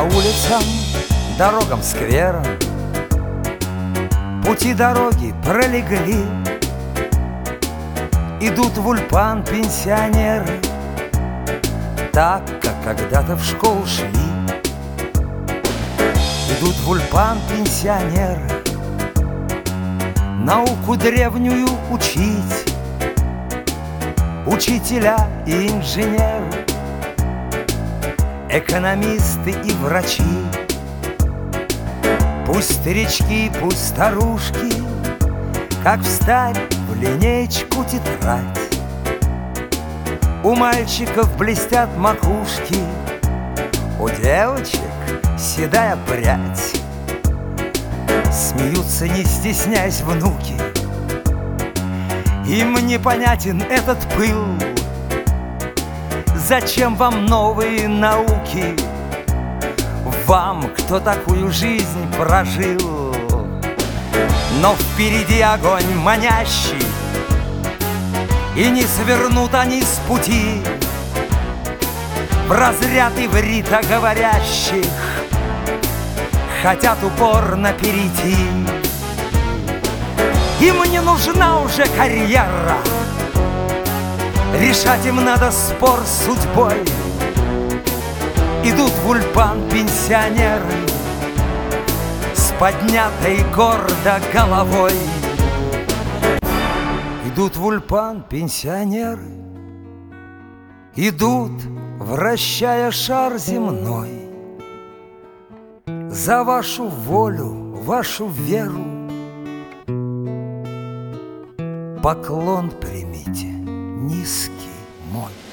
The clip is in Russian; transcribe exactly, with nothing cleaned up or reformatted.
улицам, дорогам, скверам пути дороги пролегли. Идут в Ульпан пенсионеры, так, как когда-то в школу шли. Идут в Ульпан пенсионеры, науку древнюю учить. Учителя и инженеры, экономисты и врачи. Пусть старички, пусть старушки, как встать в линейку тетрадь. У мальчиков блестят макушки, у девочек седая прядь. Смеются, не стесняясь, внуки. Им непонятен этот пыл. Зачем вам новые науки? Вам, кто такую жизнь прожил. Но впереди огонь манящий, и не свернут они с пути в разряд ивритоговорящих. Хотят упорно перейти. Им не нужна уже карьера, решать им надо спор с судьбой. Идут в Ульпан пенсионеры с поднятой гордо головой. Идут в Ульпан пенсионеры, идут, вращая шар земной. За вашу волю, вашу веру поклон примите низкий мой.